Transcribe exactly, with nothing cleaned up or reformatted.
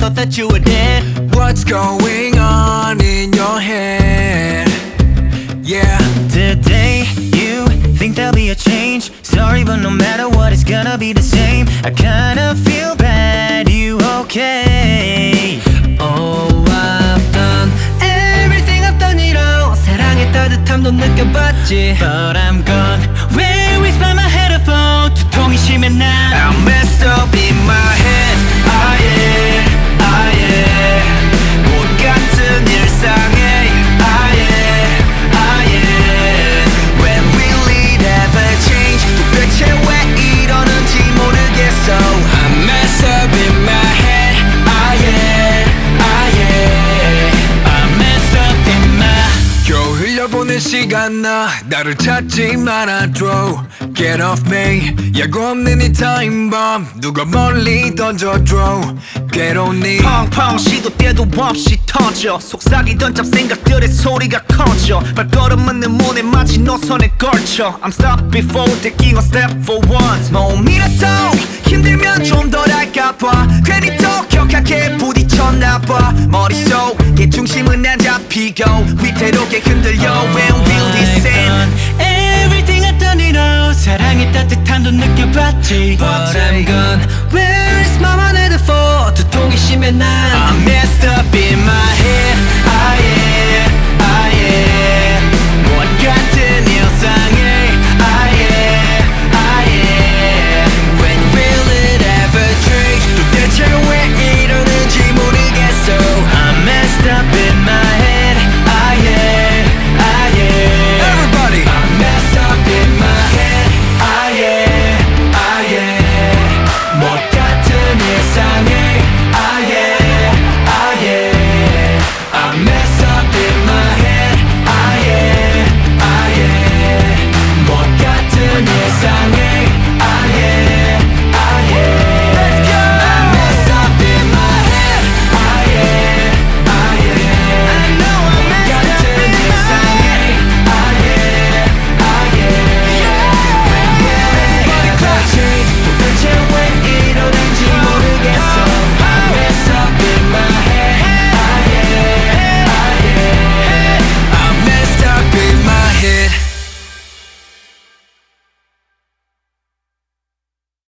thought that you were dead. What's going on in your head? Yeah. Today you think there'll be a change. Sorry, but no matter what, it's gonna be the same. I kinda feel bad, you okay? Oh, I've done everything I've done it all. 사랑의 따뜻함도 느껴봤지. But I'm gone. Where is my headphone? 두통이 심해 난 I'm messed up in my head. Ah yeah, ah yeah. 못 같은 일상에 Ah yeah, ah yeah. When will it ever change? 도대체 왜 이러는지 모르겠어. I'm messed up in my head. Ah yeah, ah yeah. I'm messed up in my. 겨우 흘려보낸 시간 나 나를 찾지 말아줘. Get off me. 예고 없는 이 타임 bomb 누가 멀리 던져줘. 괴로운 네 펑펑 시도 때도 없이 터져. 속삭이던 잡생각들의 소리가 커져. 발걸음은 내 문에 마치 노선에 걸쳐. I'm stopped before taking a step for once. 몸이라도 힘들면 좀 덜 할까봐 괜히 더 격하게 부딪혔나봐. 머릿속에 중심은 안 잡히고 위태롭게 흔들려. When will this end? Everything I've done it all. 사랑의 따뜻함도 느껴봤지. But I'm gone. Where is my headphone? 두통이 심해 난